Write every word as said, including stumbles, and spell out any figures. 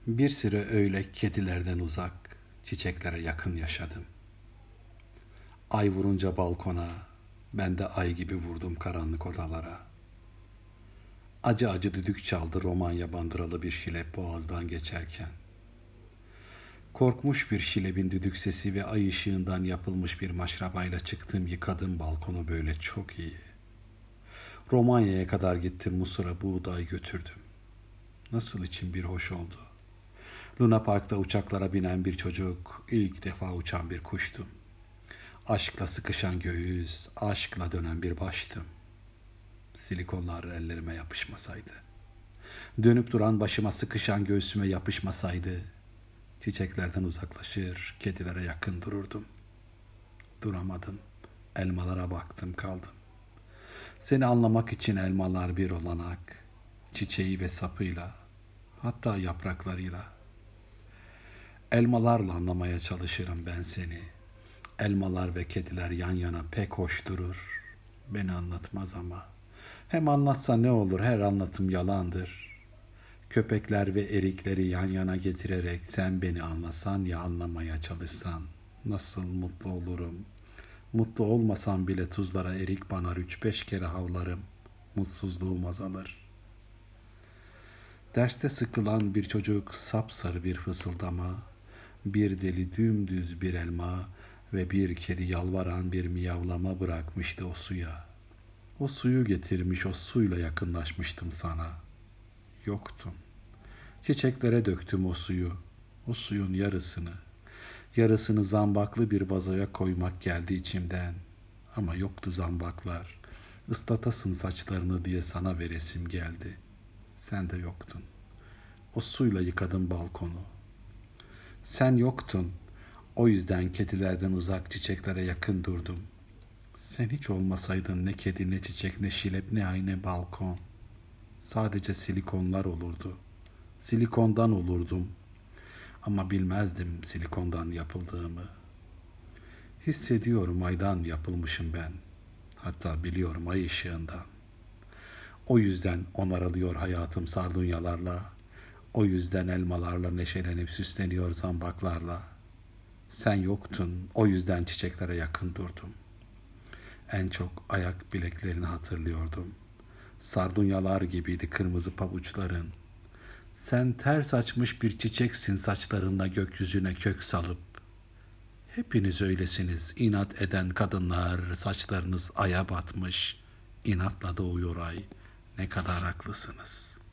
Bir süre öyle kedilerden uzak, çiçeklere yakın yaşadım. Ay vurunca balkona, ben de ay gibi vurdum karanlık odalara. Acı acı düdük çaldı Romanya bandıralı bir şilep boğazdan geçerken. Korkmuş bir şilebin düdük sesi ve ay ışığından yapılmış bir maşrabayla çıktım, yıkadım balkonu böyle çok iyi. Romanya'ya kadar gittim, Musur'a buğday götürdüm. Nasıl içim bir hoş oldu. Luna Park'ta uçaklara binen bir çocuk, ilk defa uçan bir kuştum. Aşkla sıkışan göğüs, aşkla dönen bir baştım. Silikonlar ellerime yapışmasaydı, dönüp duran başıma sıkışan göğsüme yapışmasaydı, çiçeklerden uzaklaşır, kedilere yakın dururdum. Duramadım, elmalara baktım kaldım. Seni anlamak için elmalar bir olanak, çiçeği ve sapıyla, hatta yapraklarıyla. Elmalarla anlamaya çalışırım ben seni. Elmalar ve kediler yan yana pek hoş durur. Beni anlatmaz ama. Hem anlatsa ne olur, her anlatım yalandır. Köpekler ve erikleri yan yana getirerek sen beni anlasan ya anlamaya çalışsan, nasıl mutlu olurum. Mutlu olmasam bile tuzlara erik banar, üç beş kere havlarım. Mutsuzluğum azalır. Derste sıkılan bir çocuk sapsarı bir fısıldama, bir deli dümdüz bir elma ve bir kedi yalvaran bir miyavlama bırakmıştı o suya. O suyu getirmiş, o suyla yakınlaşmıştım sana. Yoktun. Çiçeklere döktüm o suyu, o suyun yarısını. Yarısını zambaklı bir vazoya koymak geldi içimden. Ama yoktu zambaklar. Islatasın saçlarını diye sana veresim geldi. Sen de yoktun. O suyla yıkadım balkonu. Sen yoktun. O yüzden kedilerden uzak, çiçeklere yakın durdum. Sen hiç olmasaydın ne kedi, ne çiçek, ne şilep, ne ay, ne balkon. Sadece silikonlar olurdu. Silikondan olurdum. Ama bilmezdim silikondan yapıldığımı. Hissediyorum aydan yapılmışım ben. Hatta biliyorum ay ışığından. O yüzden onarılıyor hayatım sardunyalarla. O yüzden elmalarla neşelenip süsleniyor zambaklarla. Sen yoktun, o yüzden çiçeklere yakın durdum. En çok ayak bileklerini hatırlıyordum. Sardunyalar gibiydi kırmızı pabuçların. Sen ters açmış bir çiçeksin saçlarında gökyüzüne kök salıp. Hepiniz öylesiniz, inat eden kadınlar, saçlarınız aya batmış. İnatla doğuyor ay, ne kadar haklısınız.''